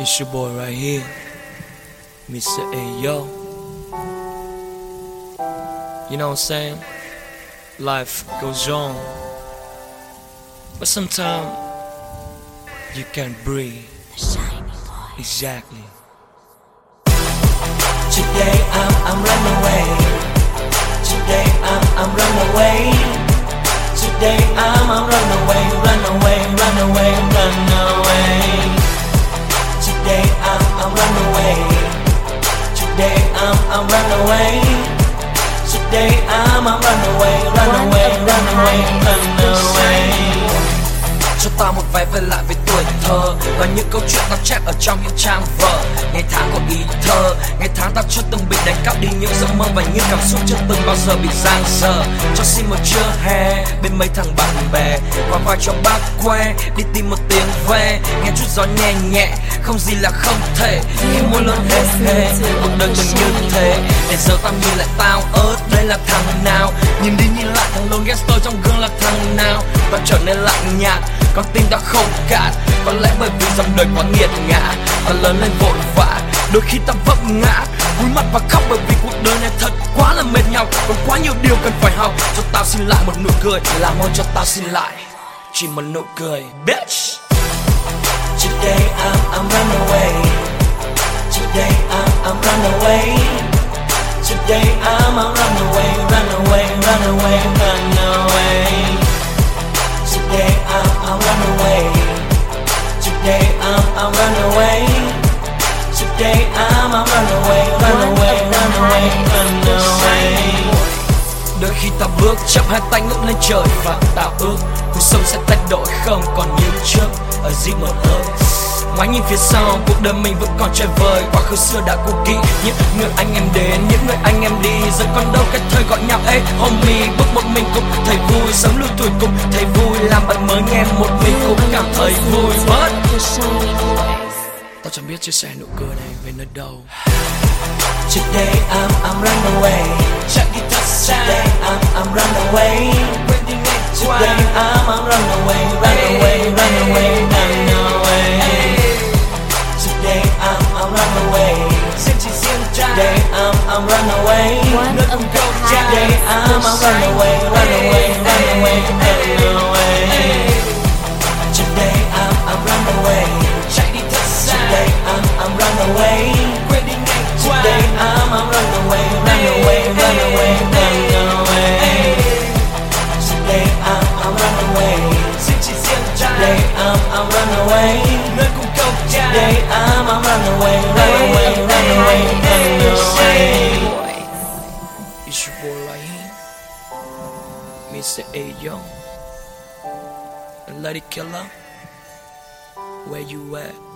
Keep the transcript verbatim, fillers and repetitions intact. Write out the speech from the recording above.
It's your boy right here, Mister Ayo. You know what I'm saying? Life goes on, but sometimes you can't breathe. Exactly. Today I'm I'm run away. Today I'm I'm run away. Today I'm I'm run away, run away, run away, run away. Today I'm I'm run away. Today I'm I'm run away. Today I'm I'm run away, run away, run away, run away. Cho ta một vé về lại với tuổi thơ và những câu chuyện tao chép ở trong những trang vở. Ngày tháng có ý thơ, ngày tháng tao chưa từng bị đánh cắp đi những giấc mơ và những cảm xúc chưa từng bao giờ bị giang dở. Cho xin một trưa hè bên mấy thằng bạn bè, qua vai cho bác que đi tìm một tiếng ve. Nghe chút gió nhẹ nhẹ, không gì là không thể. Khi muốn lớn hết hề, cuộc đời từng như thế. Để giờ tao nhìn lại tao, ớt đây là thằng nào? Nhìn đi nhìn lại thằng lone gangster trong gương là thằng nào? Tao trở nên lạnh nhạt, con tim ta không cạn. Có lẽ bởi vì dòng đời quá nghiệt ngã, ta lớn lên vội vã, đôi khi ta vấp ngã, cúi mặt và khóc bởi vì cuộc đời này thật quá là mệt nhọc. Còn quá nhiều điều cần phải học. Cho tao xin lại một nụ cười, làm ơn cho tao xin lại chỉ một nụ cười, bitch. Today I'm I'm run away. Today I'm I'm run away. Today I'm I'm run away, run away, run away, run away. Today I'm I'm run away. Today I'm I'm run away. Today I'm I'm run away, run away, run away, run away. Đôi khi ta bước chậm hai tay ngước lên trời và tạo ước cuộc sống sẽ thay đổi không còn như trước ở riêng một ơi. Ngoái nhìn phía sau, cuộc đời mình vẫn còn chơi vời. Quá khứ xưa đã cũ kỹ, những người anh em đến, những người anh em đi. Giờ còn đâu cái thời gọi nhau, ê homie. Bước một mình cũng thấy vui, sống lưu tuổi cũng thấy vui. Làm bạn mới nghe một mình cũng cảm thấy vui. But tao chẳng biết chia sẻ nụ cười này về nơi đâu. Today I'm I'm run away. Today I'm I'm run away. Today I'm I'm run away, run away, run away, run away. Today I'm I'm run away. Today I'm I'm run away. Today I'm I'm run away, run away, run away, run away. Today I'm I'm run away. Today I'm I'm run away. Today I'm I'm run away, run away, run away, run away. Today I'm I'm run away. Today I'm I'm run away. Today I'm I'm run away, run away, run away, run away. It's your boy right here, Mister Ayo. And let it kill her. Where you at?